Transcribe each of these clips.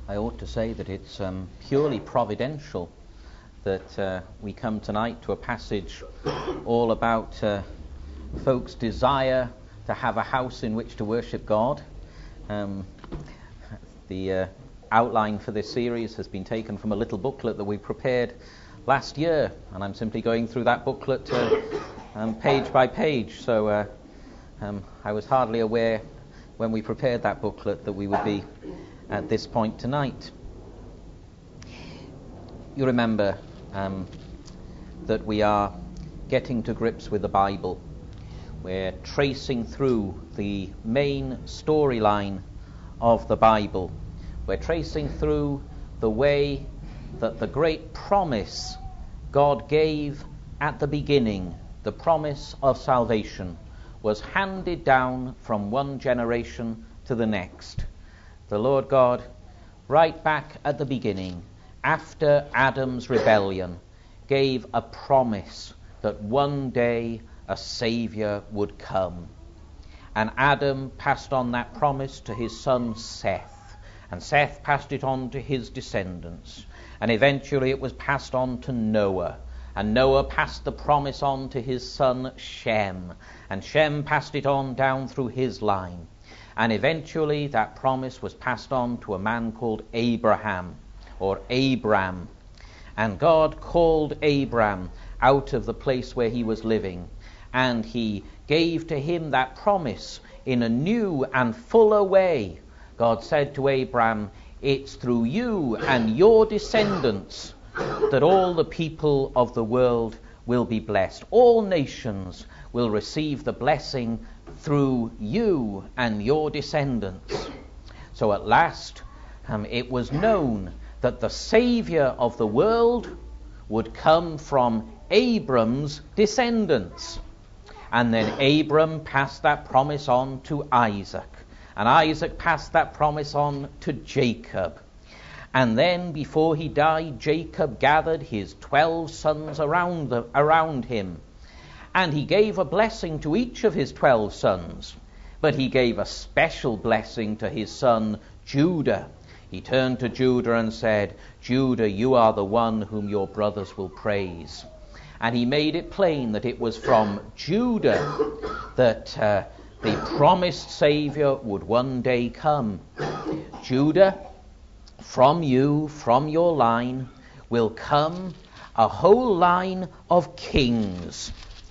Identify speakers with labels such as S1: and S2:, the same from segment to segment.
S1: I ought to say that it's purely providential that we come tonight to a passage all about folks' desire to have a house in which to worship God. The outline for this series has been taken from a little booklet that we prepared last year, and I'm simply going through that booklet page by page. So I was hardly aware when we prepared that booklet that we would be at this point tonight. You remember that we are getting to grips with the Bible. We're tracing through the main storyline of the Bible. We're tracing through the way that the great promise God gave at the beginning, the promise of salvation, was handed down from one generation to the next. The Lord God, right back at the beginning, after Adam's rebellion, gave a promise that one day a Saviour would come. And Adam passed on that promise to his son Seth, and Seth passed it on to his descendants, and eventually it was passed on to Noah, and Noah passed the promise on to his son Shem, and Shem passed it on down through his line. And eventually that promise was passed on to a man called Abraham, or Abram. And God called Abram out of the place where he was living, and he gave to him that promise in a new and fuller way. God said to Abram, "It's through you and your descendants that all the people of the world will be blessed. All nations will receive the blessing through you and your descendants." So at last it was known that the Saviour of the world would come from Abram's descendants. And then Abram passed that promise on to Isaac, and Isaac passed that promise on to Jacob. And then before he died, Jacob gathered his 12 sons around him, and he gave a blessing to each of his 12 sons, but he gave a special blessing to his son Judah. He turned to Judah and said, "Judah, you are the one whom your brothers will praise." And he made it plain that it was from Judah that the promised Saviour would one day come. Judah, from you, from your line, will come a whole line of kings.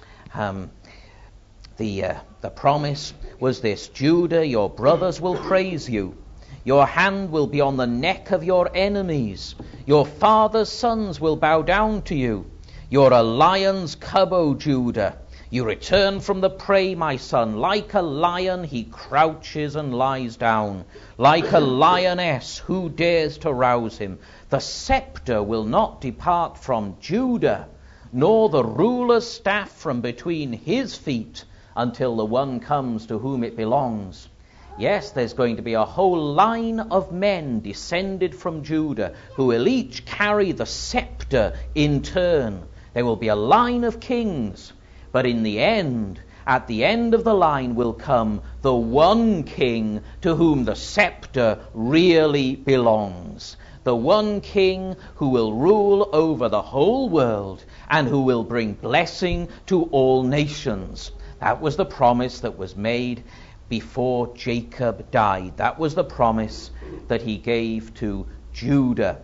S1: The promise was this: Judah, your brothers will praise you. Your hand will be on the neck of your enemies. Your father's sons will bow down to you. You're a lion's cub, O Judah. You return from the prey, my son. Like a lion, he crouches and lies down. Like a lioness, who dares to rouse him? The scepter will not depart from Judah, nor the ruler's staff from between his feet, until the one comes to whom it belongs. Yes, there's going to be a whole line of men descended from Judah who will each carry the scepter in turn. There will be a line of kings, but in the end, at the end of the line will come the one king to whom the scepter really belongs. The one king who will rule over the whole world and who will bring blessing to all nations. That was the promise that was made before Jacob died. That was the promise that he gave to Judah.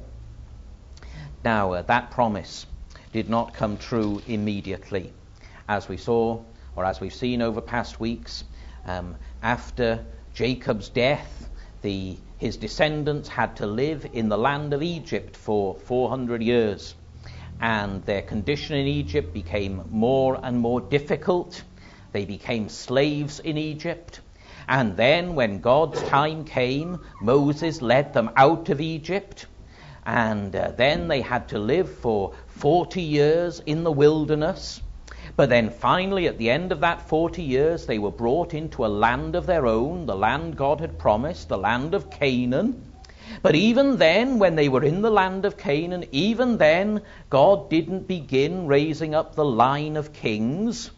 S1: Now, that promise did not come true immediately. As we saw, or as we've seen over past weeks, after Jacob's death, his descendants had to live in the land of Egypt for 400 years. And their condition in Egypt became more and more difficult. They became slaves in Egypt. And then when God's time came, Moses led them out of Egypt. And then they had to live for 40 years in the wilderness. But then finally, at the end of that 40 years, they were brought into a land of their own, the land God had promised, the land of Canaan. But even then, when they were in the land of Canaan, even then, God didn't begin raising up the line of kings.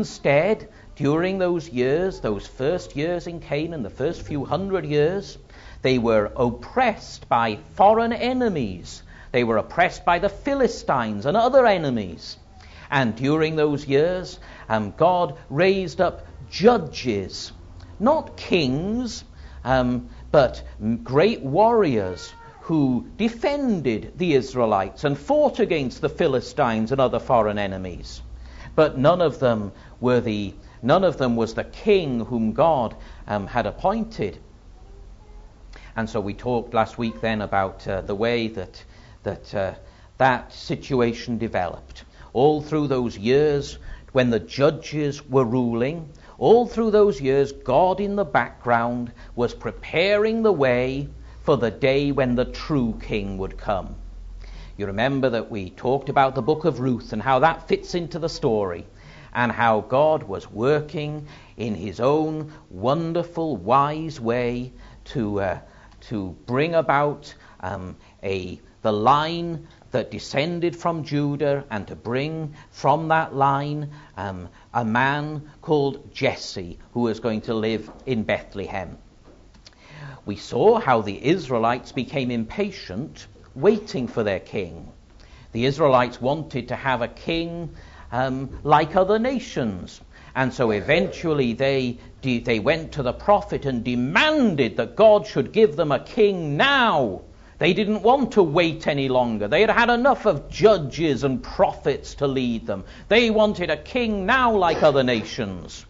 S1: Instead, during those years, those first years in Canaan, the first few hundred years, They were oppressed by foreign enemies. They were oppressed by the Philistines and other enemies. And during those years, God raised up judges, not kings, but great warriors who defended the Israelites and fought against the Philistines and other foreign enemies. But none of them was the king whom God had appointed. And so we talked last week then about the way that situation developed. All through those years when the judges were ruling, all through those years, God in the background was preparing the way for the day when the true king would come. You remember that we talked about the book of Ruth and how that fits into the story, and how God was working in his own wonderful, wise way to bring about the line that descended from Judah, and to bring from that line a man called Jesse, who was going to live in Bethlehem. We saw how the Israelites became impatient, waiting for their king. The Israelites wanted to have a king like other nations. And so eventually they went to the prophet and demanded that God should give them a king now. They didn't want to wait any longer. They had had enough of judges and prophets to lead them. They wanted a king now like other nations.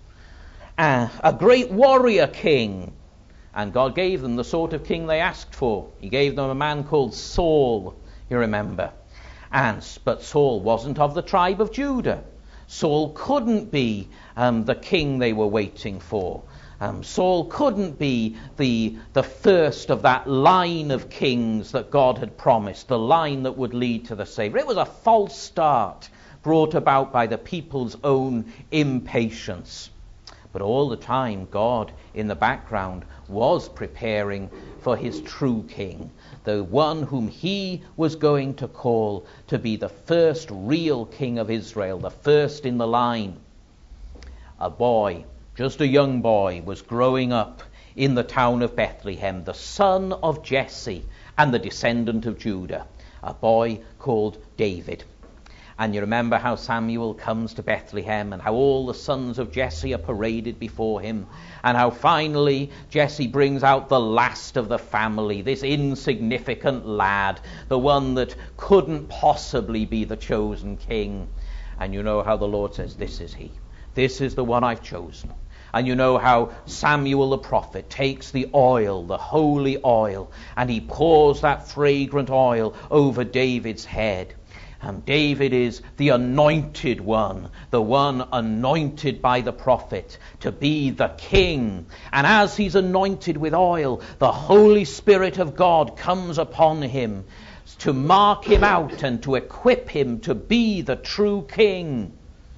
S1: A great warrior king. And God gave them the sort of king they asked for. He gave them a man called Saul, you remember. But Saul wasn't of the tribe of Judah. Saul couldn't be the king they were waiting for. Saul couldn't be the first of that line of kings that God had promised, the line that would lead to the Savior. It was a false start brought about by the people's own impatience. But all the time, God in the background was preparing for his true king, the one whom he was going to call to be the first real king of Israel, the first in the line. A boy, just a young boy, was growing up in the town of Bethlehem, the son of Jesse and the descendant of Judah, a boy called David. And you remember how Samuel comes to Bethlehem and how all the sons of Jesse are paraded before him, and how finally Jesse brings out the last of the family, this insignificant lad, the one that couldn't possibly be the chosen king. And you know how the Lord says, this is he. This is the one I've chosen. And you know how Samuel the prophet takes the oil, the holy oil, and he pours that fragrant oil over David's head. And David is the anointed one, the one anointed by the prophet to be the king. And as he's anointed with oil, the Holy Spirit of God comes upon him to mark him out and to equip him to be the true king.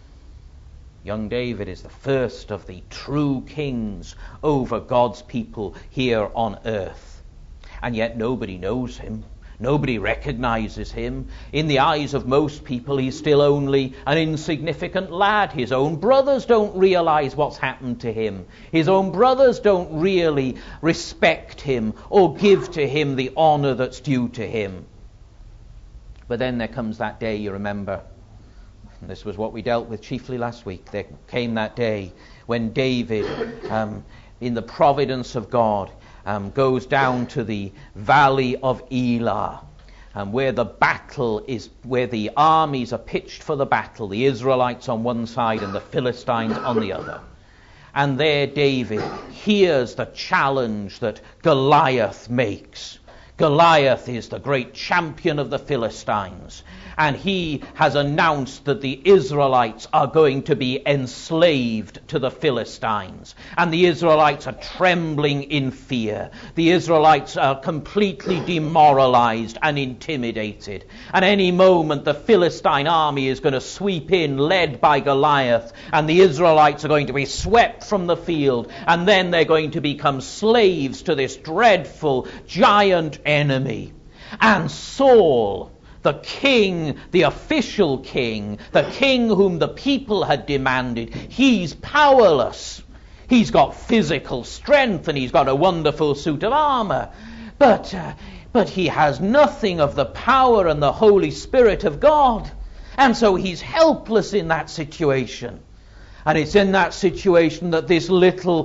S1: Young David is the first of the true kings over God's people here on earth. And yet nobody knows him. Nobody recognizes him. In the eyes of most people, he's still only an insignificant lad. His own brothers don't realize what's happened to him. His own brothers don't really respect him or give to him the honor that's due to him. But then there comes that day, you remember. And this was what we dealt with chiefly last week. There came that day when David, in the providence of God, goes down to the valley of Elah, where the battle is, where the armies are pitched for the battle, the Israelites on one side and the Philistines on the other. And there David hears the challenge that Goliath makes. Goliath is the great champion of the Philistines, and he has announced that the Israelites are going to be enslaved to the Philistines, and the Israelites are trembling in fear. The Israelites are completely demoralized and intimidated, and any moment the Philistine army is going to sweep in, led by Goliath, and the Israelites are going to be swept from the field, and then they're going to become slaves to this dreadful giant enemy. And Saul, the king, the official king, the king whom the people had demanded, he's powerless. He's got physical strength and he's got a wonderful suit of armor. But he has nothing of the power and the Holy Spirit of God. And so he's helpless in that situation. And it's in that situation that this little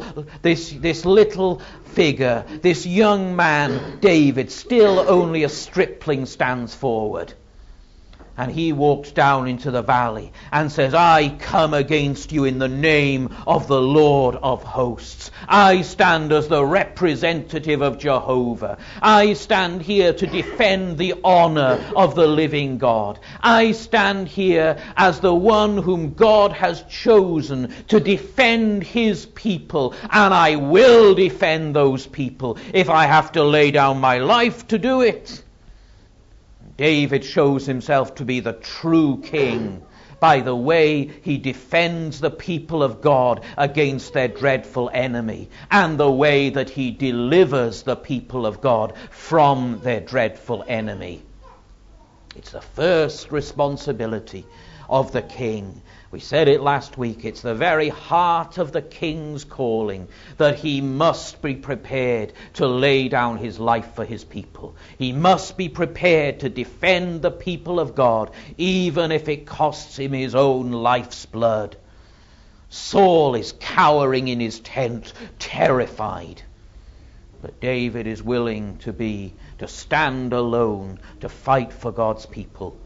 S1: figure, this young man, David, still only a stripling, stands forward. And he walks down into the valley and says, I come against you in the name of the Lord of hosts. I stand as the representative of Jehovah. I stand here to defend the honor of the living God. I stand here as the one whom God has chosen to defend his people. And I will defend those people if I have to lay down my life to do it. David shows himself to be the true king by the way he defends the people of God against their dreadful enemy, and the way that he delivers the people of God from their dreadful enemy. It's the first responsibility of the king. We said it last week. It's the very heart of the king's calling that he must be prepared to lay down his life for his people. He must be prepared to defend the people of God, even if it costs him his own life's blood. Saul is cowering in his tent, terrified. But David is willing to stand alone, to fight for God's people.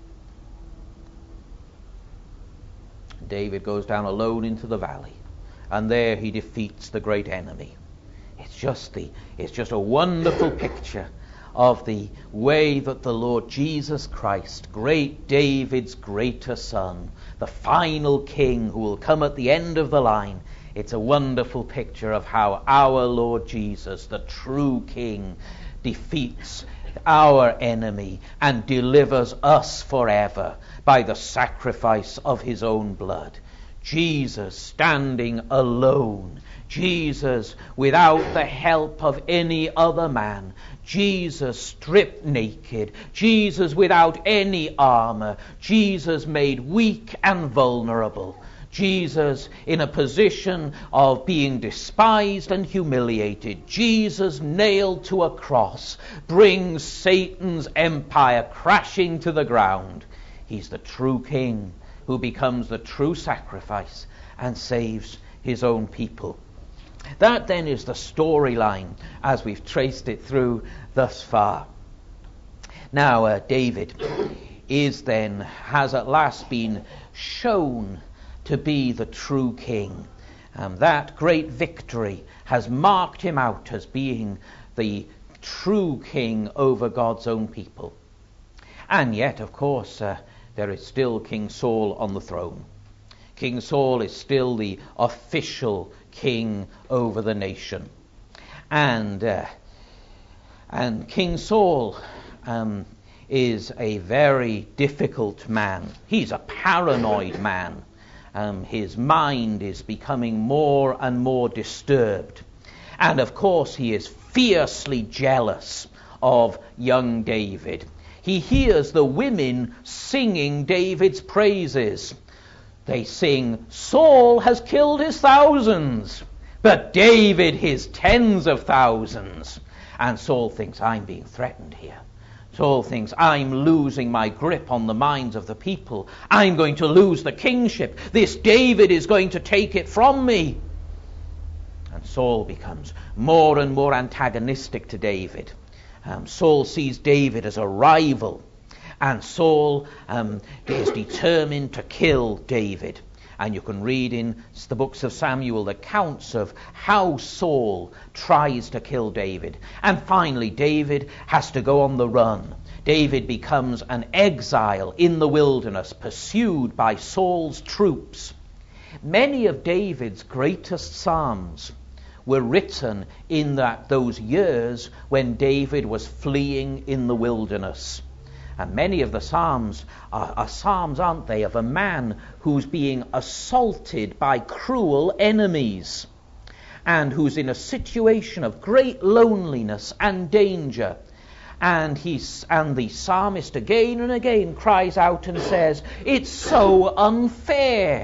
S1: David goes down alone into the valley, and there he defeats the great enemy. It's just a wonderful picture of the way that the Lord Jesus Christ, great David's greater son, the final king who will come at the end of the line, it's a wonderful picture of how our Lord Jesus, the true king, defeats our enemy and delivers us forever by the sacrifice of his own blood. Jesus standing alone. Jesus without the help of any other man. Jesus stripped naked. Jesus without any armor. Jesus made weak and vulnerable. Jesus in a position of being despised and humiliated. Jesus nailed to a cross brings Satan's empire crashing to the ground. He's the true king who becomes the true sacrifice and saves his own people. That then is the storyline as we've traced it through thus far. Now David has at last been shown to be the true king. That great victory has marked him out as being the true king over God's own people. And yet, of course, there is still King Saul on the throne. King Saul is still the official king over the nation. And King Saul is a very difficult man. He's a paranoid man. His mind is becoming more and more disturbed. And of course he is fiercely jealous of young David. He hears the women singing David's praises. They sing, Saul has killed his thousands, but David his tens of thousands. And Saul thinks, I'm being threatened here. Saul thinks, I'm losing my grip on the minds of the people. I'm going to lose the kingship. This David is going to take it from me. And Saul becomes more and more antagonistic to David. Saul sees David as a rival. And Saul is determined to kill David. And you can read in the books of Samuel the accounts of how Saul tries to kill David. And finally, David has to go on the run. David becomes an exile in the wilderness, pursued by Saul's troops. Many of David's greatest psalms were written in those years when David was fleeing in the wilderness. And many of the psalms are psalms, aren't they, of a man who's being assaulted by cruel enemies and who's in a situation of great loneliness and danger. And the psalmist again and again cries out and says, it's so unfair.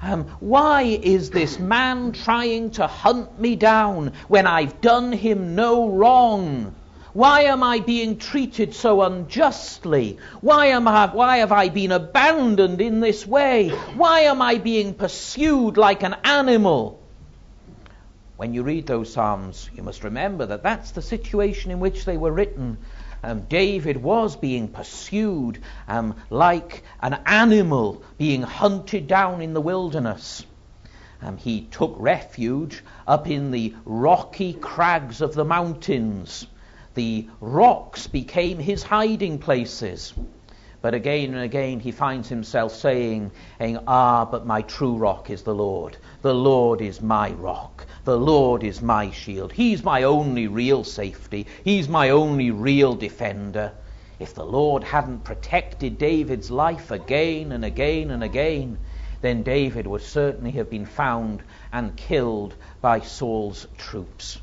S1: Why is this man trying to hunt me down when I've done him no wrong? Why am I being treated so unjustly? Why have I been abandoned in this way? Why am I being pursued like an animal? When you read those Psalms, you must remember that that's the situation in which they were written. David was being pursued like an animal being hunted down in the wilderness. He took refuge up in the rocky crags of the mountains. The rocks became his hiding places. But again and again he finds himself saying, but my true rock is the Lord. The Lord is my rock. The Lord is my shield. He's my only real safety. He's my only real defender. If the Lord hadn't protected David's life again and again and again, then David would certainly have been found and killed by Saul's troops.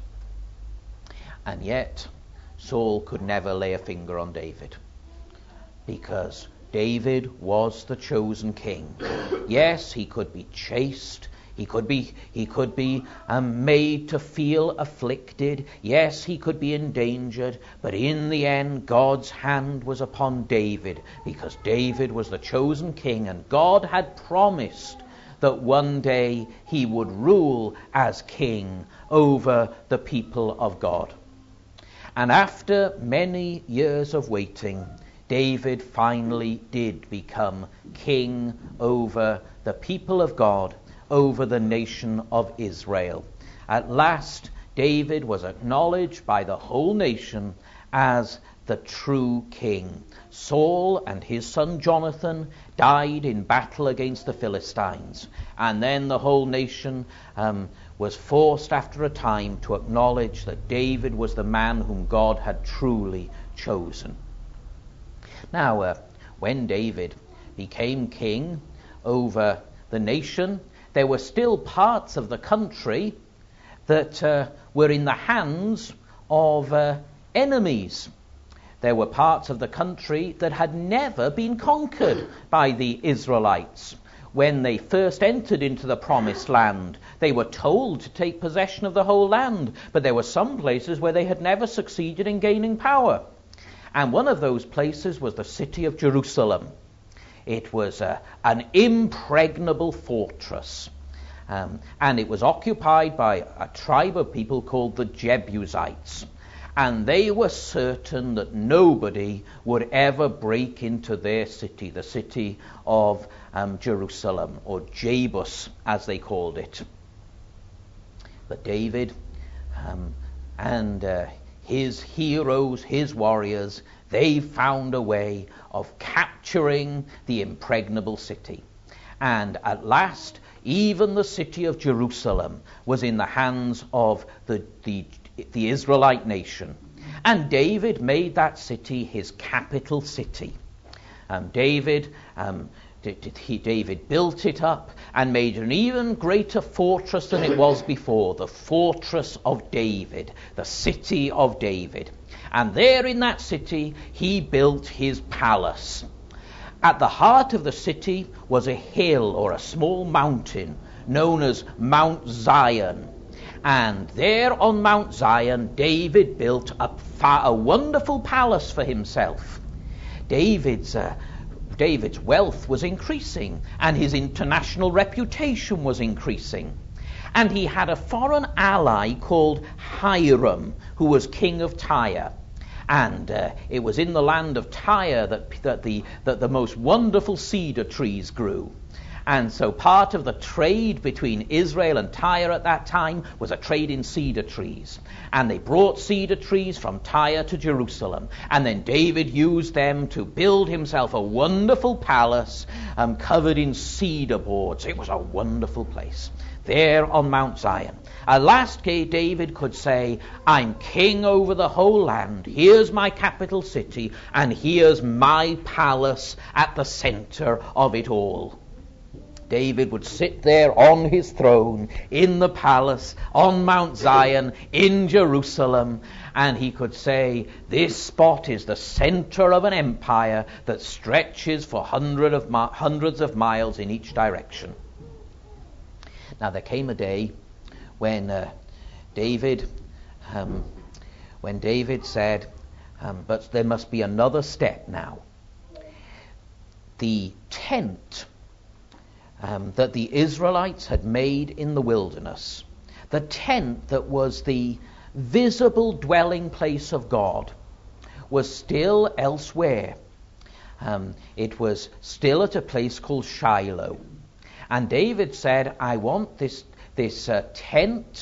S1: And yet, Saul could never lay a finger on David, because David was the chosen king. Yes, he could be chased. He could be made to feel afflicted. Yes, he could be endangered. But in the end, God's hand was upon David, because David was the chosen king, and God had promised that one day he would rule as king over the people of God. And after many years of waiting, David finally did become king over the people of God, over the nation of Israel. At last, David was acknowledged by the whole nation as the true king. Saul and his son Jonathan died in battle against the Philistines, and then the whole nation was forced after a time to acknowledge that David was the man whom God had truly chosen. Now, when David became king over the nation, there were still parts of the country that were in the hands of enemies. There were parts of the country that had never been conquered by the Israelites. When they first entered into the promised land, they were told to take possession of the whole land, but there were some places where they had never succeeded in gaining power. And one of those places was the city of Jerusalem. It was an impregnable fortress, and it was occupied by a tribe of people called the Jebusites. And they were certain that nobody would ever break into their city, the city of Jerusalem, or Jebus as they called it. But David and his heroes, his warriors, they found a way of capturing the impregnable city. And at last, even the city of Jerusalem was in the hands of the Israelite nation. And David made that city his capital city. David built it up and made an even greater fortress than it was before, the fortress of David, the city of David. And there in that city he built his palace. At the heart of the city was a hill, or a small mountain, known as Mount Zion. And there on Mount Zion, David built a wonderful palace for himself. David's wealth was increasing, and his international reputation was increasing. And he had a foreign ally called Hiram, who was king of Tyre. And it was in the land of Tyre that the most wonderful cedar trees grew. And so part of the trade between Israel and Tyre at that time was a trade in cedar trees. And they brought cedar trees from Tyre to Jerusalem. And then David used them to build himself a wonderful palace covered in cedar boards. It was a wonderful place there on Mount Zion. At last David could say, I'm king over the whole land. Here's my capital city, and here's my palace at the center of it all. David would sit there on his throne in the palace on Mount Zion in Jerusalem, and he could say, this spot is the center of an empire that stretches for hundreds of miles in each direction. Now there came a day when David said, but there must be another step now. The tent that the Israelites had made in the wilderness, the tent that was the visible dwelling place of God, was still elsewhere. It was still at a place called Shiloh. And David said, I want this tent,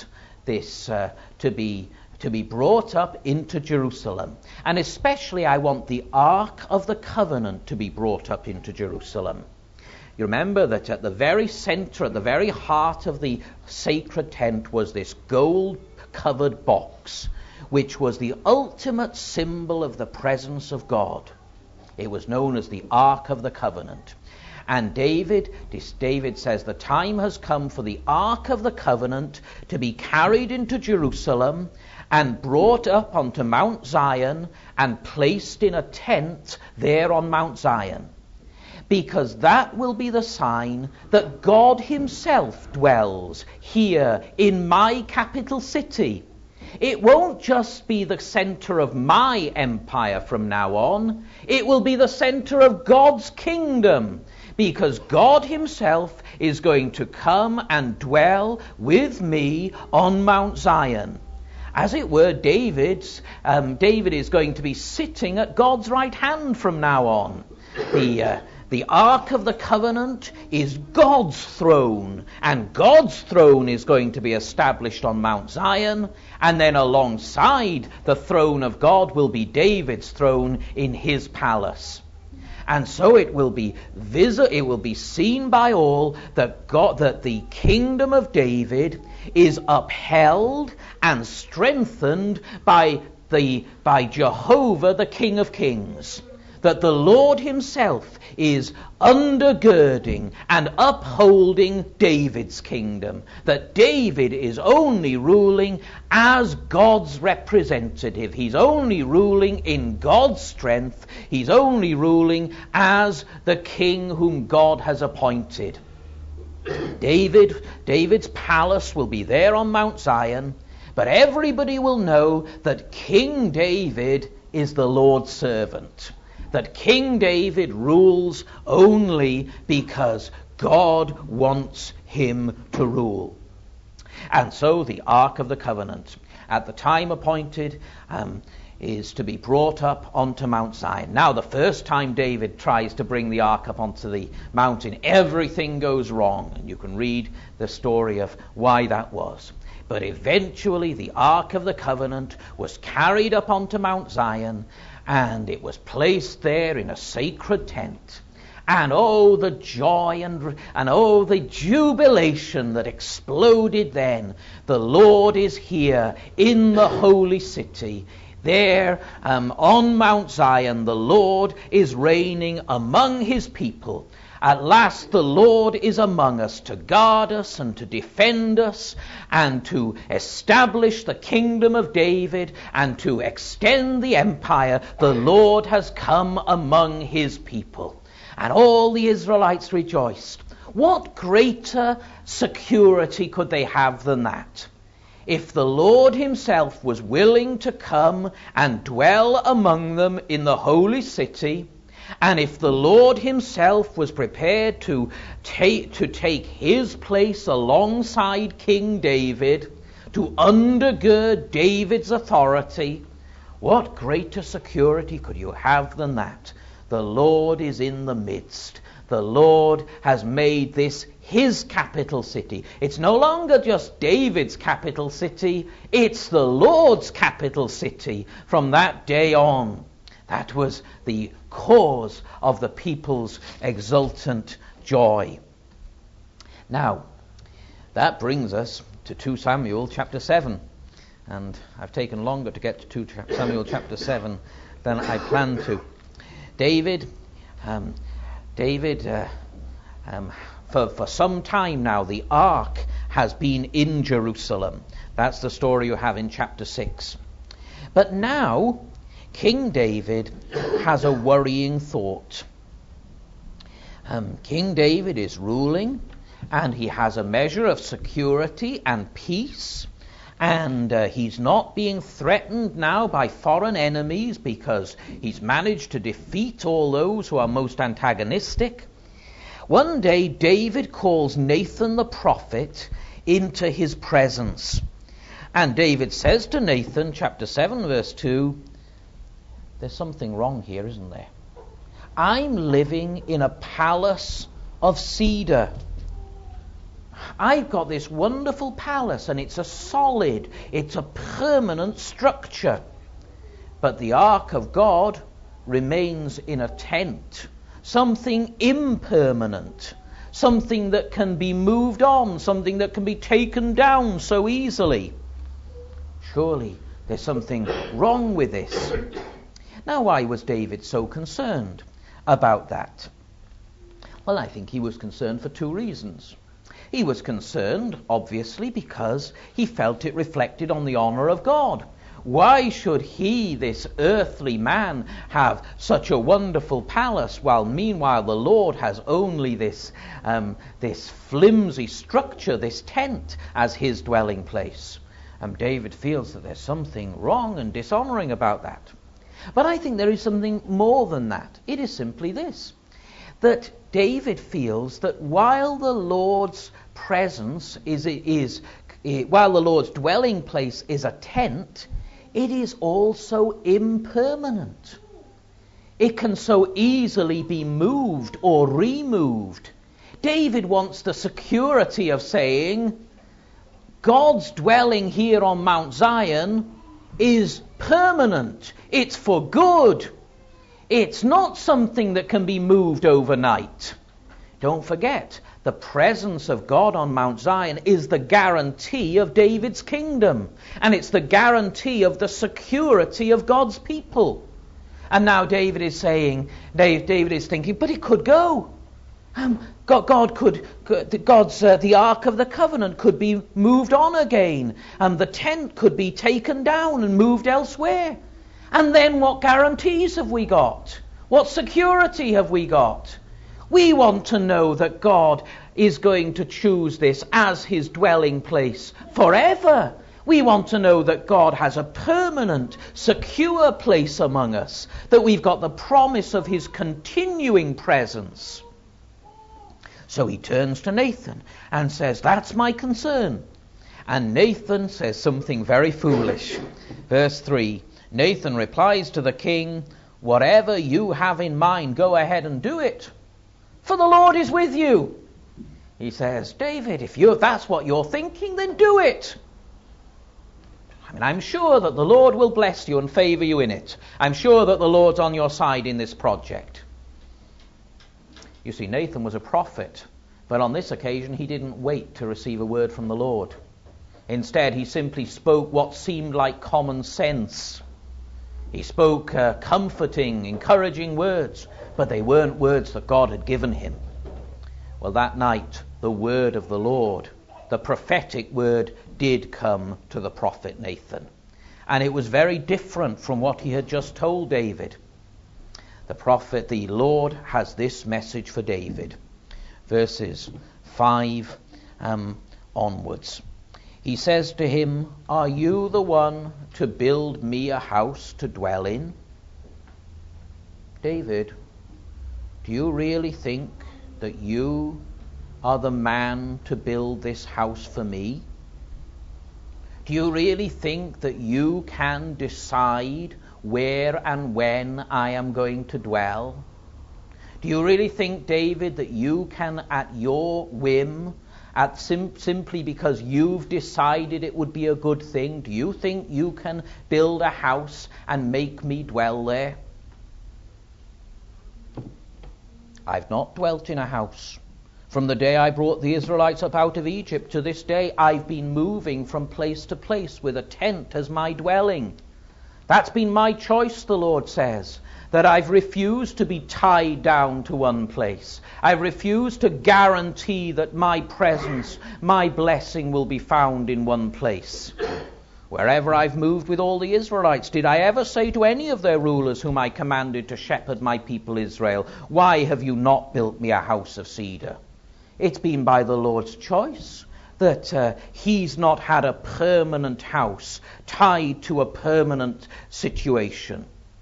S1: to be brought up into Jerusalem. And especially I want the Ark of the Covenant to be brought up into Jerusalem. You remember that at the very center, at the very heart of the sacred tent was this gold-covered box, which was the ultimate symbol of the presence of God. It was known as the Ark of the Covenant. And David says, the time has come for the Ark of the Covenant to be carried into Jerusalem and brought up onto Mount Zion and placed in a tent there on Mount Zion. Because that will be the sign that God himself dwells here in my capital city. It won't just be the center of my empire from now on. It will be the center of God's kingdom. Because God himself is going to come and dwell with me on Mount Zion. As it were, David is going to be sitting at God's right hand from now on. The Ark of the Covenant is God's throne, and God's throne is going to be established on Mount Zion, and then alongside the throne of God will be David's throne in his palace. And so it will be seen by all that the kingdom of David is upheld and strengthened by Jehovah, the King of Kings. That the Lord himself is undergirding and upholding David's kingdom. That David is only ruling as God's representative. He's only ruling in God's strength. He's only ruling as the king whom God has appointed. David's palace will be there on Mount Zion, but everybody will know that King David is the Lord's servant. That King David rules only because God wants him to rule. And so the Ark of the Covenant, at the time appointed, is to be brought up onto Mount Zion. Now, the first time David tries to bring the Ark up onto the mountain, everything goes wrong. And you can read the story of why that was. But eventually the Ark of the Covenant was carried up onto Mount Zion, and it was placed there in a sacred tent. And oh, the joy and oh, the jubilation that exploded then. The Lord is here in the holy city. There on Mount Zion, the Lord is reigning among his people. At last the Lord is among us to guard us and to defend us and to establish the kingdom of David and to extend the empire. The Lord has come among his people. And all the Israelites rejoiced. What greater security could they have than that? If the Lord himself was willing to come and dwell among them in the holy city, and if the Lord himself was prepared to take his place alongside King David, to undergird David's authority, what greater security could you have than that? The Lord is in the midst. The Lord has made this his capital city. It's no longer just David's capital city. It's the Lord's capital city from that day on. That was the cause of the people's exultant joy. Now, that brings us to 2 Samuel chapter 7. And I've taken longer to get to 2 Samuel chapter 7 than I planned to. David, for some time now, the ark has been in Jerusalem. That's the story you have in chapter 6. But now, King David has a worrying thought. King David is ruling, and he has a measure of security and peace, and he's not being threatened now by foreign enemies because he's managed to defeat all those who are most antagonistic. One day David calls Nathan the prophet into his presence. And David says to Nathan, chapter 7, verse 2, there's something wrong here, isn't there? I'm living in a palace of cedar. I've got this wonderful palace, and it's a solid, it's a permanent structure. But the ark of God remains in a tent, something impermanent, something that can be moved on, something that can be taken down so easily. Surely there's something wrong with this. Now, why was David so concerned about that? Well, I think he was concerned for two reasons. He was concerned, obviously, because he felt it reflected on the honor of God. Why should he, this earthly man, have such a wonderful palace, while meanwhile the Lord has only this flimsy structure, this tent, as his dwelling place? David feels that there's something wrong and dishonoring about that. But I think there is something more than that. It is simply this, that David feels that while the Lord's presence while the Lord's dwelling place is a tent, it is also impermanent. It can so easily be moved or removed. David wants the security of saying, God's dwelling here on Mount Zion is permanent. It's for good. It's not something that can be moved overnight. Don't forget, the presence of God on Mount Zion is the guarantee of David's kingdom. And it's the guarantee of the security of God's people. And now David is saying, David is thinking, but it could go. The Ark of the Covenant could be moved on again. And the tent could be taken down and moved elsewhere. And then what guarantees have we got? What security have we got? We want to know that God is going to choose this as his dwelling place forever. We want to know that God has a permanent, secure place among us, that we've got the promise of his continuing presence. So he turns to Nathan and says, that's my concern. And Nathan says something very foolish. Verse 3, Nathan replies to the king, whatever you have in mind, go ahead and do it, for the Lord is with you. He says, David, if that's what you're thinking, then do it. I'm sure that the Lord will bless you and favor you in it. I'm sure that the Lord's on your side in this project. You see, Nathan was a prophet, but on this occasion he didn't wait to receive a word from the Lord. Instead, he simply spoke what seemed like common sense. He spoke comforting, encouraging words, but they weren't words that God had given him. Well, that night, the word of the Lord, the prophetic word, did come to the prophet Nathan. And it was very different from what he had just told David. The Lord has this message for David. Verses 5 onwards. He says to him, are you the one to build me a house to dwell in? David, do you really think that you are the man to build this house for me? Do you really think that you can decide where and when I am going to dwell? Do you really think, David, that you can, at your whim, simply because you've decided it would be a good thing, do you think you can build a house and make me dwell there? I've not dwelt in a house. From the day I brought the Israelites up out of Egypt to this day, I've been moving from place to place with a tent as my dwelling. That's been my choice, the Lord says, that I've refused to be tied down to one place. I've refused to guarantee that my presence, my blessing will be found in one place. Wherever I've moved with all the Israelites, did I ever say to any of their rulers whom I commanded to shepherd my people Israel, why have you not built me a house of cedar? It's been by the Lord's choice that he's not had a permanent house tied to a permanent situation.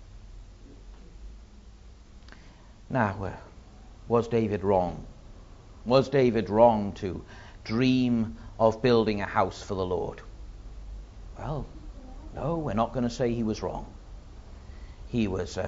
S1: Now, was David wrong? Was David wrong to dream of building a house for the Lord? Well, no, we're not going to say he was wrong. We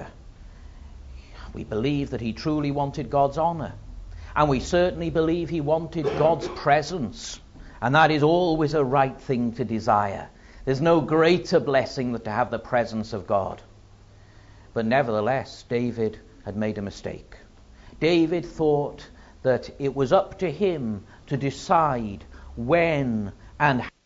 S1: believe that he truly wanted God's honor. And we certainly believe he wanted God's presence. And that is always a right thing to desire. There's no greater blessing than to have the presence of God. But nevertheless, David had made a mistake. David thought that it was up to him to decide when and how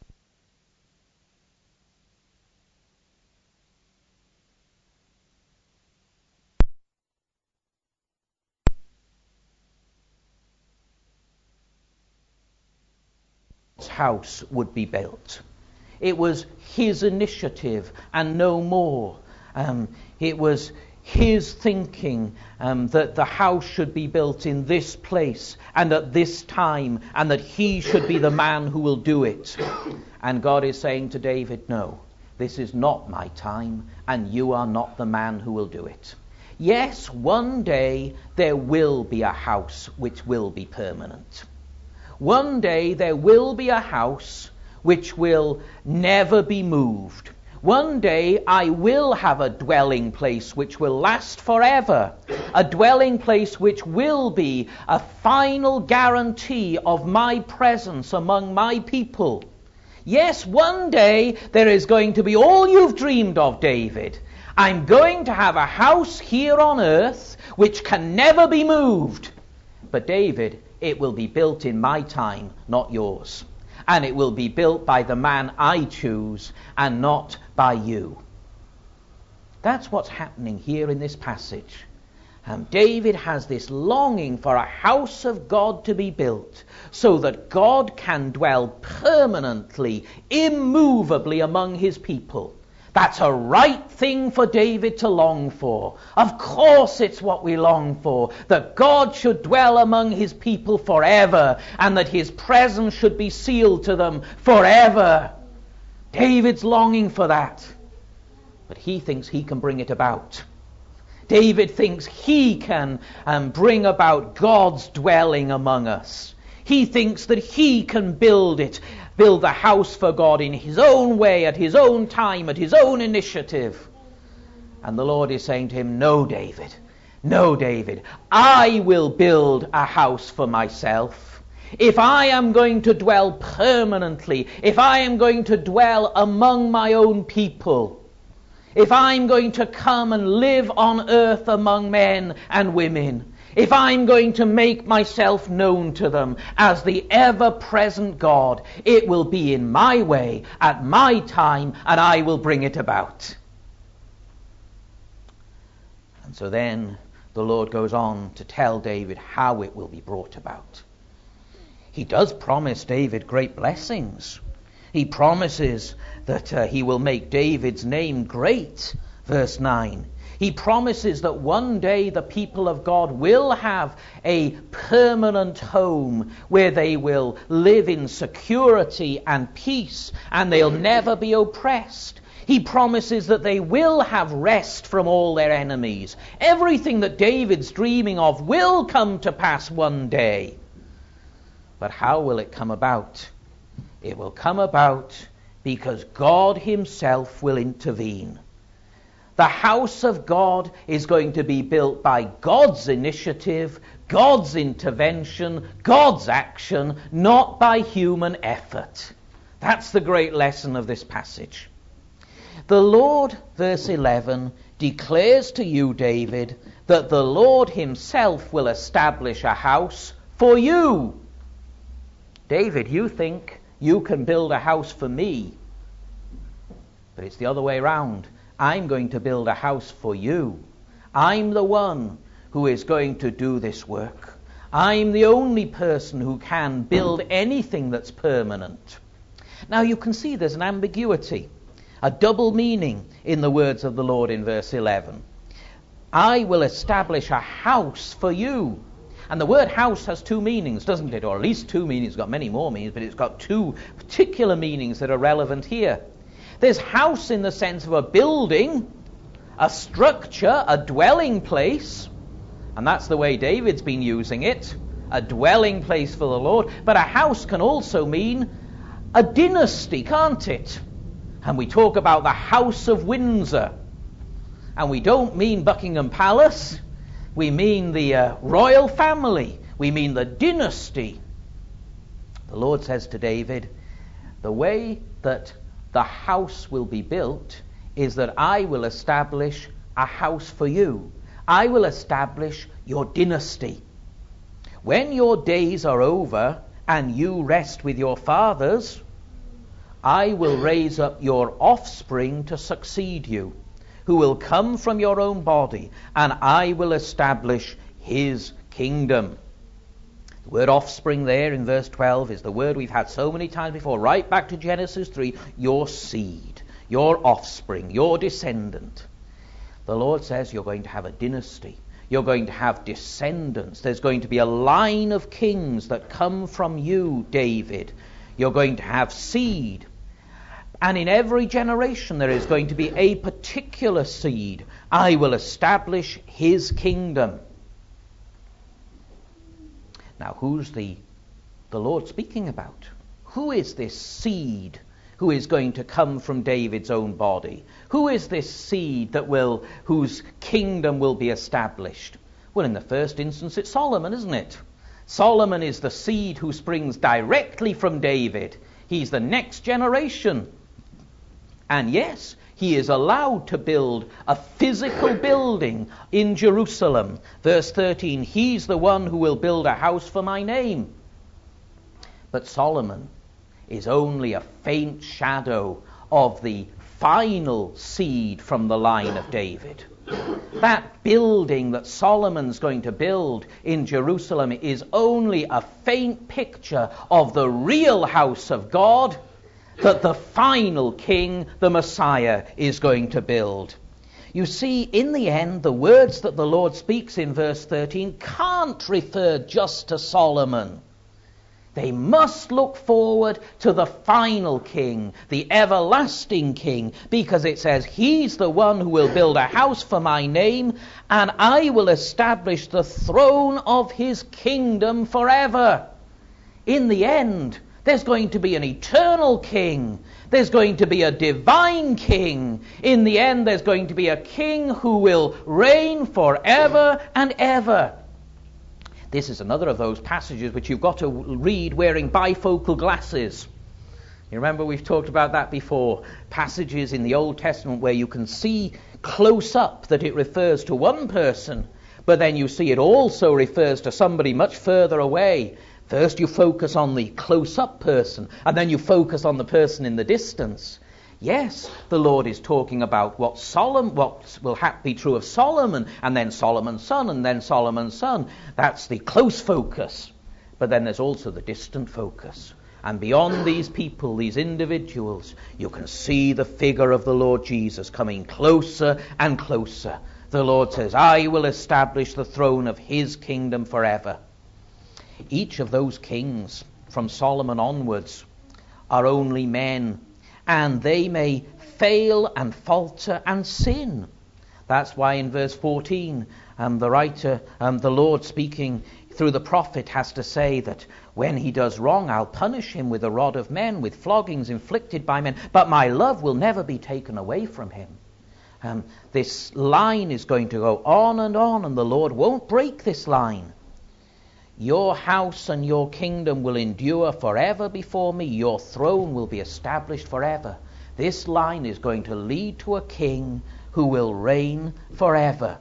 S1: his house would be built. It was his initiative and no more. It was his thinking that the house should be built in this place and at this time, and that he should be the man who will do it. And God is saying to David, no, this is not my time, and you are not the man who will do it. Yes, one day there will be a house which will be permanent. One day there will be a house which will never be moved. One day I will have a dwelling place which will last forever. A dwelling place which will be a final guarantee of my presence among my people. Yes, one day there is going to be all you've dreamed of, David. I'm going to have a house here on earth which can never be moved. But David, it will be built in my time, not yours. And it will be built by the man I choose and not by you. That's what's happening here in this passage. David has this longing for a house of God to be built so that God can dwell permanently, immovably among his people. That's a right thing for David to long for. Of course it's what we long for, that God should dwell among his people forever and that his presence should be sealed to them forever. David's longing for that. But he thinks he can bring it about. David thinks he can bring about God's dwelling among us. He thinks that he can build a house for God in his own way, at his own time, at his own initiative. And the Lord is saying to him, no, David, I will build a house for myself. If I am going to dwell permanently, if I am going to dwell among my own people, if I'm going to come and live on earth among men and women, if I'm going to make myself known to them as the ever-present God, it will be in my way, at my time, and I will bring it about. And so then the Lord goes on to tell David how it will be brought about. He does promise David great blessings. He promises that he will make David's name great, verse 9. He promises that one day the people of God will have a permanent home where they will live in security and peace, and they'll never be oppressed. He promises that they will have rest from all their enemies. Everything that David's dreaming of will come to pass one day. But how will it come about? It will come about because God himself will intervene. The house of God is going to be built by God's initiative, God's intervention, God's action, not by human effort. That's the great lesson of this passage. The Lord, verse 11, declares to you, David, that the Lord himself will establish a house for you. David, you think you can build a house for me, but it's the other way around. I'm going to build a house for you. I'm the one who is going to do this work. I'm the only person who can build anything that's permanent. Now you can see there's an ambiguity, a double meaning in the words of the Lord in verse 11. I will establish a house for you. And the word house has two meanings, doesn't it? Or at least two meanings. It's got many more meanings, but it's got two particular meanings that are relevant here. There's house in the sense of a building, a structure, a dwelling place. And that's the way David's been using it. A dwelling place for the Lord. But a house can also mean a dynasty, can't it? And we talk about the House of Windsor. And we don't mean Buckingham Palace. We mean the royal family. We mean the dynasty. The Lord says to David, the way that the house will be built is that I will establish a house for you. I will establish your dynasty. When your days are over and you rest with your fathers, I will raise up your offspring to succeed you, who will come from your own body, and I will establish his kingdom. The word offspring there in verse 12 is the word we've had so many times before, right back to Genesis 3, your seed, your offspring, your descendant. The Lord says you're going to have a dynasty. You're going to have descendants. There's going to be a line of kings that come from you, David. You're going to have seed. And in every generation there is going to be a particular seed. I will establish his kingdom. Now, who's the Lord speaking about? Who is this seed who is going to come from David's own body? Who is this seed whose kingdom will be established? Well, in the first instance, it's Solomon, isn't it? Solomon is the seed who springs directly from David. He's the next generation. And yes, he is allowed to build a physical building in Jerusalem. Verse 13, he's the one who will build a house for my name. But Solomon is only a faint shadow of the final seed from the line of David. That building that Solomon's going to build in Jerusalem is only a faint picture of the real house of God that the final king, the Messiah, is going to build. You see, in the end, the words that the Lord speaks in verse 13 can't refer just to Solomon. They must look forward to the final king, the everlasting king, because it says, he's the one who will build a house for my name, and I will establish the throne of his kingdom forever. In the end, there's going to be an eternal king. There's going to be a divine king. In the end, there's going to be a king who will reign forever and ever. This is another of those passages which you've got to read wearing bifocal glasses. You remember we've talked about that before. Passages in the Old Testament where you can see close up that it refers to one person, but then you see it also refers to somebody much further away. First you focus on the close-up person, and then you focus on the person in the distance. Yes, the Lord is talking about what will be true of Solomon, and then Solomon's son, and then Solomon's son. That's the close focus. But then there's also the distant focus. And beyond these people, these individuals, you can see the figure of the Lord Jesus coming closer and closer. The Lord says, I will establish the throne of his kingdom forever. Each of those kings, from Solomon onwards, are only men, and they may fail and falter and sin. That's why in verse 14, the writer, the Lord speaking through the prophet, has to say that when he does wrong, I'll punish him with a rod of men, with floggings inflicted by men, but my love will never be taken away from him. This line is going to go on, and the Lord won't break this line. Your house and your kingdom will endure forever before me. Your throne will be established forever. This line is going to lead to a king who will reign forever.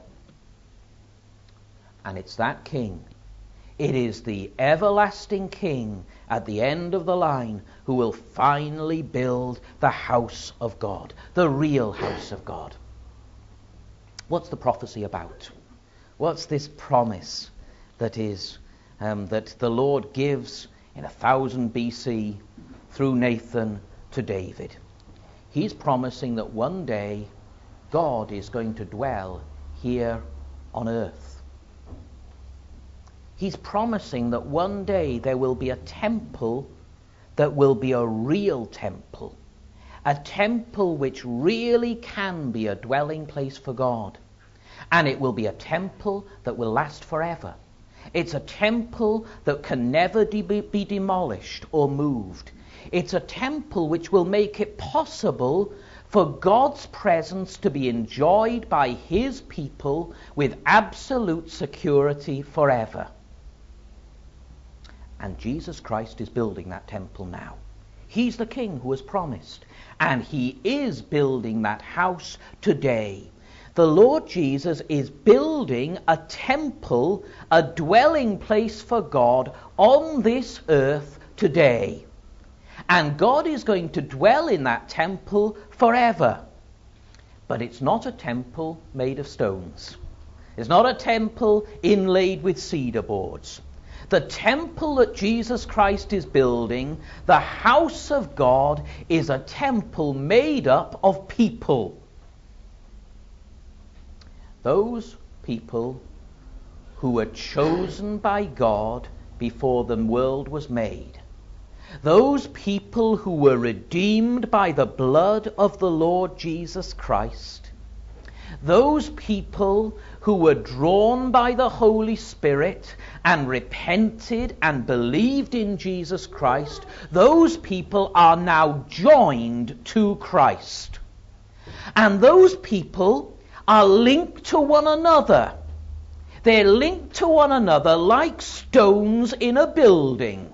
S1: And it's that king. It is the everlasting king at the end of the line who will finally build the house of God, the real house of God. What's the prophecy about? What's this promise that the Lord gives in 1000 BC through Nathan to David? He's promising that one day God is going to dwell here on earth. He's promising that one day there will be a temple that will be a real temple. A temple which really can be a dwelling place for God. And it will be a temple that will last forever. It's a temple that can never be demolished or moved. It's a temple which will make it possible for God's presence to be enjoyed by his people with absolute security forever. And Jesus Christ is building that temple now. He's the King who has promised. And he is building that house today. The Lord Jesus is building a temple, a dwelling place for God on this earth today. And God is going to dwell in that temple forever. But it's not a temple made of stones. It's not a temple inlaid with cedar boards. The temple that Jesus Christ is building, the house of God, is a temple made up of people. Those people who were chosen by God before the world was made. Those people who were redeemed by the blood of the Lord Jesus Christ. Those people who were drawn by the Holy Spirit and repented and believed in Jesus Christ, those people are now joined to Christ. And those people are linked to one another. They're linked to one another like stones in a building.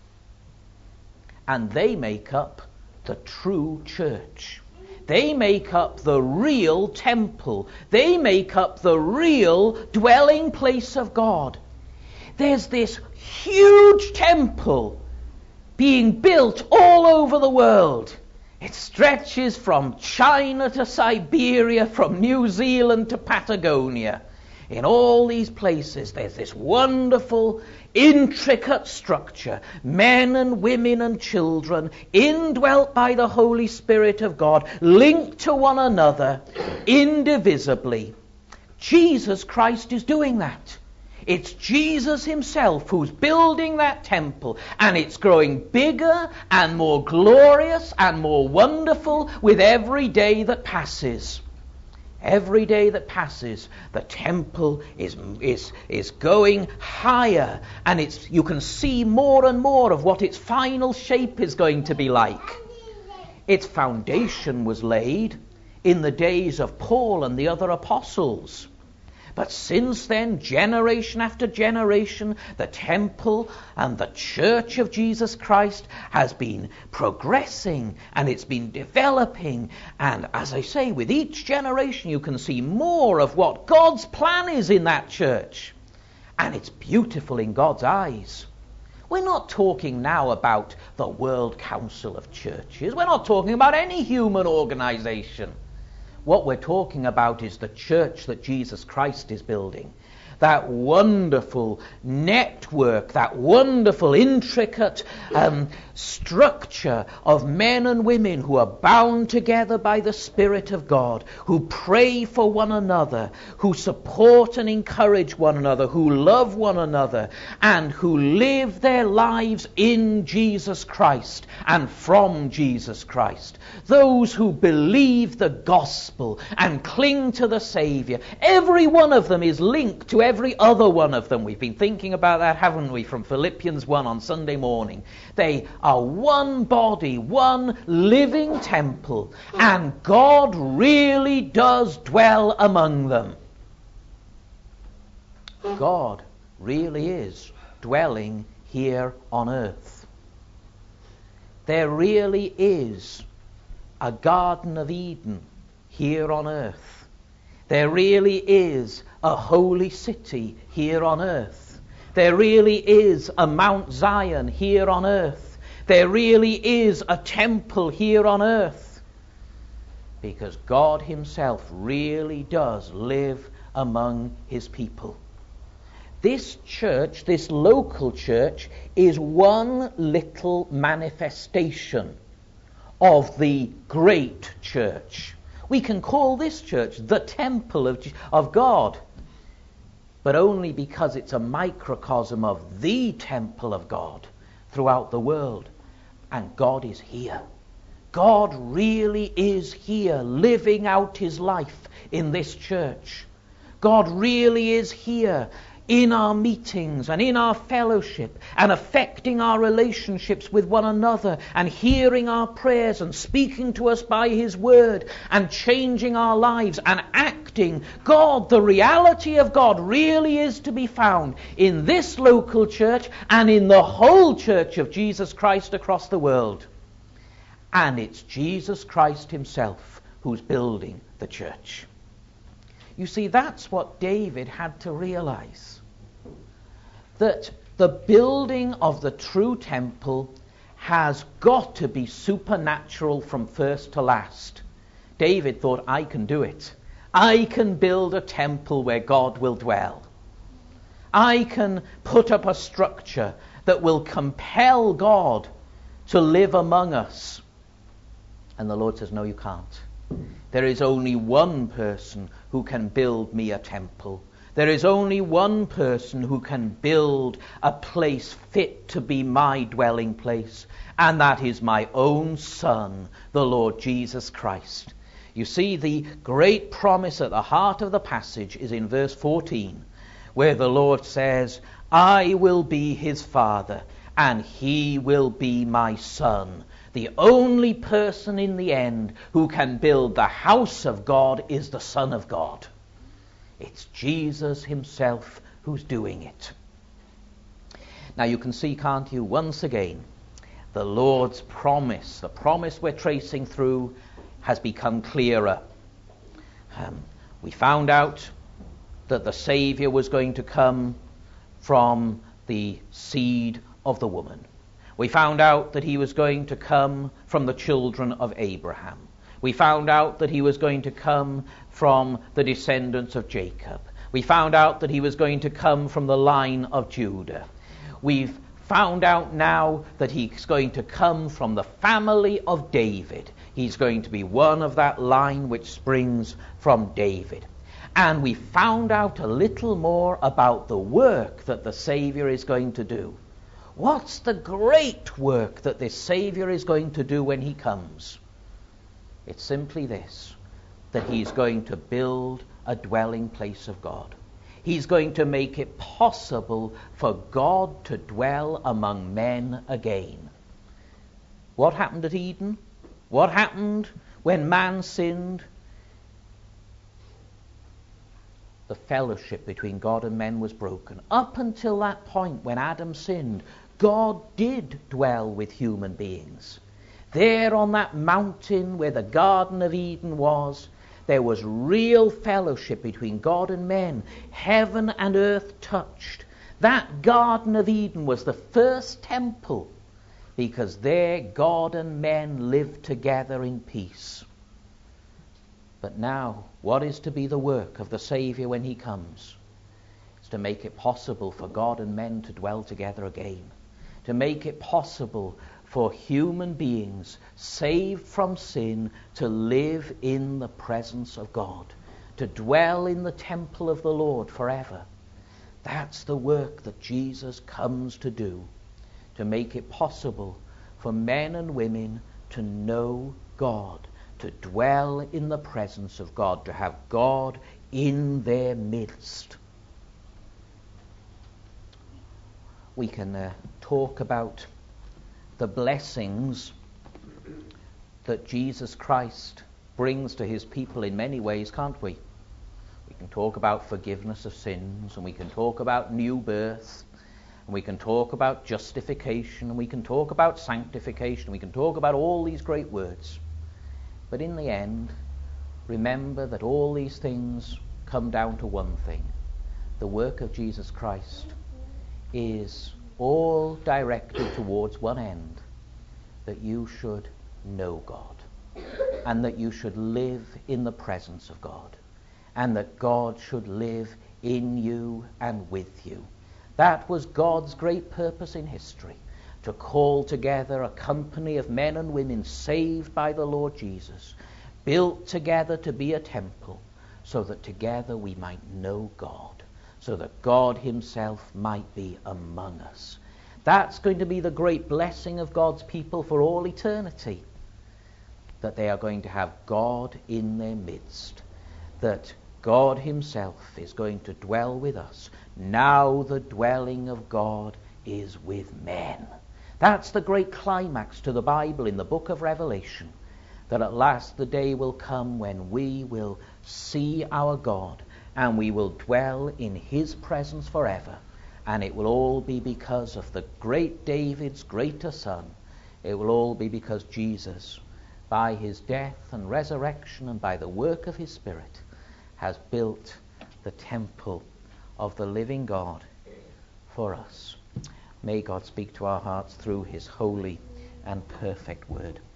S1: And they make up the true church. They make up the real temple. They make up the real dwelling place of God. There's this huge temple being built all over the world. It stretches from China to Siberia, from New Zealand to Patagonia. In all these places, there's this wonderful, intricate structure, men and women and children, indwelt by the Holy Spirit of God, linked to one another, indivisibly. Jesus Christ is doing that. It's Jesus himself who's building that temple, and it's growing bigger and more glorious and more wonderful with every day that passes. Every day that passes, the temple is going higher, and you can see more and more of what its final shape is going to be like. Its foundation was laid in the days of Paul and the other apostles. But since then, generation after generation, the temple and the church of Jesus Christ has been progressing, and it's been developing. And as I say, with each generation you can see more of what God's plan is in that church. And it's beautiful in God's eyes. We're not talking now about the World Council of Churches. We're not talking about any human organization. What we're talking about is the church that Jesus Christ is building. That wonderful network, that wonderful intricate structure of men and women who are bound together by the Spirit of God, who pray for one another, who support and encourage one another, who love one another, and who live their lives in Jesus Christ and from Jesus Christ. Those who believe the gospel and cling to the Savior. Every one of them is linked to every other one of them. We've been thinking about that, haven't we, from Philippians 1 on Sunday morning. They are one body, one living temple, and God really does dwell among them. God really is dwelling here on earth. There really is a Garden of Eden here on earth. There really is a holy city here on earth. There really is a Mount Zion here on earth. There really is a temple here on earth. Because God himself really does live among his people. This church, this local church, is one little manifestation of the great church. We can call this church the temple of God. but only because it's a microcosm of the temple of God throughout the world. And God is here. God really is here, living out his life in this church. God really is here in our meetings and in our fellowship, and affecting our relationships with one another, and hearing our prayers and speaking to us by his word, and changing our lives and acting. God, the reality of God really is to be found in this local church and in the whole church of Jesus Christ across the world. And it's Jesus Christ himself who's building the church. You see, that's what David had to realize. That the building of the true temple has got to be supernatural from first to last. David thought, I can do it. I can build a temple where God will dwell. I can put up a structure that will compel God to live among us. And the Lord says, no, you can't. There is only one person who can build me a temple. There is only one person who can build a place fit to be my dwelling place, and that is my own Son, the Lord Jesus Christ. You see, the great promise at the heart of the passage is in verse 14, where the Lord says, I will be his Father, and he will be my Son. The only person in the end who can build the house of God is the Son of God. It's Jesus himself who's doing it. Now you can see, can't you, once again, the Lord's promise, the promise we're tracing through, has become clearer. We found out that the Saviour was going to come from the seed of the woman. We found out that he was going to come from the children of Abraham. We found out that he was going to come from the descendants of Jacob. We found out that he was going to come from the line of Judah. We've found out now that he's going to come from the family of David. He's going to be one of that line which springs from David. And we found out a little more about the work that the Saviour is going to do. What's the great work that this Saviour is going to do when he comes? It's simply this, that he's going to build a dwelling place of God. He's going to make it possible for God to dwell among men again. What happened at Eden? What happened when man sinned? The fellowship between God and men was broken. Up until that point when Adam sinned, God did dwell with human beings. There on that mountain where the Garden of Eden was, there was real fellowship between God and men. Heaven and earth touched. That Garden of Eden was the first temple, because there God and men lived together in peace. But now, what is to be the work of the Saviour when he comes? It's to make it possible for God and men to dwell together again. To make it possible for human beings saved from sin to live in the presence of God, to dwell in the temple of the Lord forever. That's the work that Jesus comes to do, to make it possible for men and women to know God, to dwell in the presence of God, to have God in their midst. We can talk about the blessings that Jesus Christ brings to his people in many ways, can't we? We can talk about forgiveness of sins, and we can talk about new birth, and we can talk about justification, and we can talk about sanctification, we can talk about all these great words. But in the end, remember that all these things come down to one thing. The work of Jesus Christ is all directed towards one end, that you should know God, and that you should live in the presence of God, and that God should live in you and with you. That was God's great purpose in history, to call together a company of men and women saved by the Lord Jesus, built together to be a temple, so that together we might know God, so that God himself might be among us. That's going to be the great blessing of God's people for all eternity, that they are going to have God in their midst, that God himself is going to dwell with us. Now the dwelling of God is with men. That's the great climax to the Bible in the book of Revelation, that at last the day will come when we will see our God and we will dwell in his presence forever. And it will all be because of the great David's greater son. It will all be because Jesus, by his death and resurrection and by the work of his Spirit, has built the temple of the living God for us. May God speak to our hearts through his holy and perfect word.